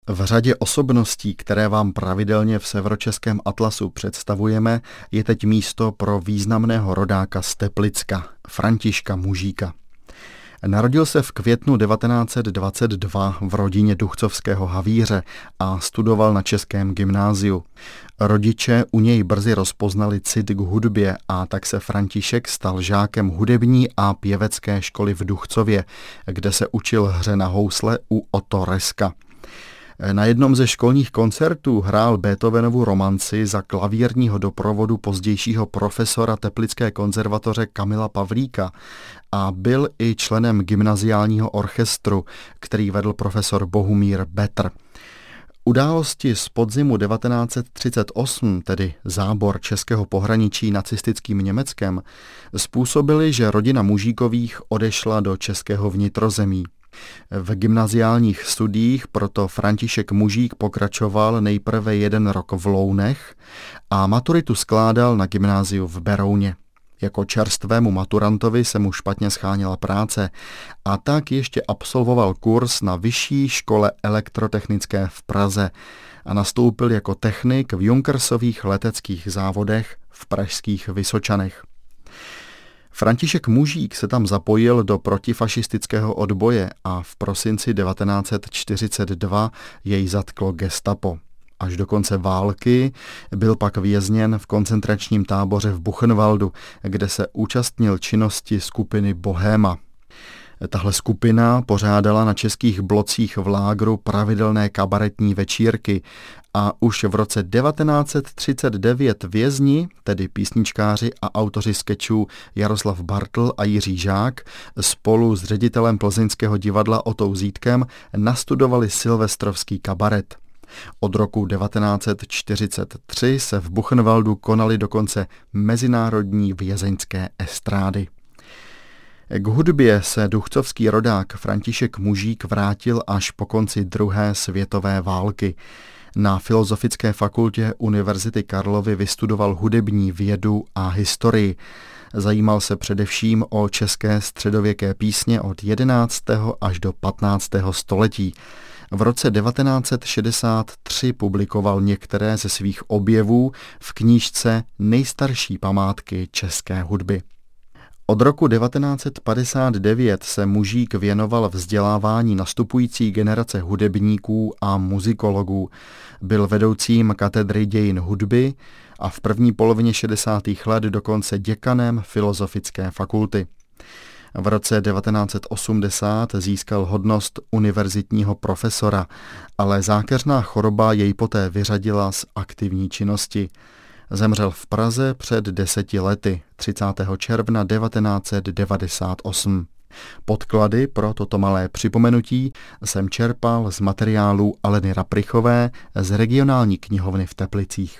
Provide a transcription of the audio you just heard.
V řadě osobností, které vám pravidelně v Severočeském atlasu představujeme, je teď místo pro významného rodáka z Teplicka, Františka Mužíka. Narodil se v květnu 1922 v rodině duchcovského havíře a studoval na českém gymnáziu. Rodiče u něj brzy rozpoznali cit k hudbě a tak se František stal žákem hudební a pěvecké školy v Duchcově, kde se učil hře na housle u Otto Reska. Na jednom ze školních koncertů hrál Beethovenovu romanci za klavírního doprovodu pozdějšího profesora Teplické konzervatoře Kamila Pavlíka a byl i členem gymnaziálního orchestru, který vedl profesor Bohumír Betr. Události z podzimu 1938, tedy zábor českého pohraničí nacistickým Německem, způsobily, že rodina Mužíkových odešla do českého vnitrozemí. V gymnaziálních studiích proto František Mužík pokračoval nejprve 1 rok v Lounech a maturitu skládal na gymnáziu v Berouně. Jako čerstvému maturantovi se mu špatně sháněla práce a tak ještě absolvoval kurz na Vyšší škole elektrotechnické v Praze a nastoupil jako technik v Junkersových leteckých závodech v pražských Vysočanech. František Mužík se tam zapojil do protifašistického odboje a v prosinci 1942 jej zatklo gestapo. Až do konce války byl pak vězněn v koncentračním táboře v Buchenwaldu, kde se účastnil činnosti skupiny Bohéma. Tahle skupina pořádala na českých blocích v lágru pravidelné kabaretní večírky a už v roce 1939 vězni, tedy písničkáři a autoři skečů Jaroslav Bartl a Jiří Žák, spolu s ředitelem plzeňského divadla Otou Zítkem nastudovali silvestrovský kabaret. Od roku 1943 se v Buchenwaldu konaly dokonce mezinárodní vězeňské estrády. K hudbě se duchcovský rodák František Mužík vrátil až po konci druhé světové války. Na Filozofické fakultě Univerzity Karlovy vystudoval hudební vědu a historii. Zajímal se především o české středověké písně od 11. až do 15. století. V roce 1963 publikoval některé ze svých objevů v knížce Nejstarší památky české hudby. Od roku 1959 se Mužík věnoval vzdělávání nastupující generace hudebníků a muzikologů. Byl vedoucím katedry dějin hudby a v první polovině 60. let dokonce děkanem Filozofické fakulty. V roce 1980 získal hodnost univerzitního profesora, ale zákeřná choroba jej poté vyřadila z aktivní činnosti. Zemřel v Praze před 10 lety, 30. června 1998. Podklady pro toto malé připomenutí jsem čerpal z materiálů Aleny Raprichové z regionální knihovny v Teplicích.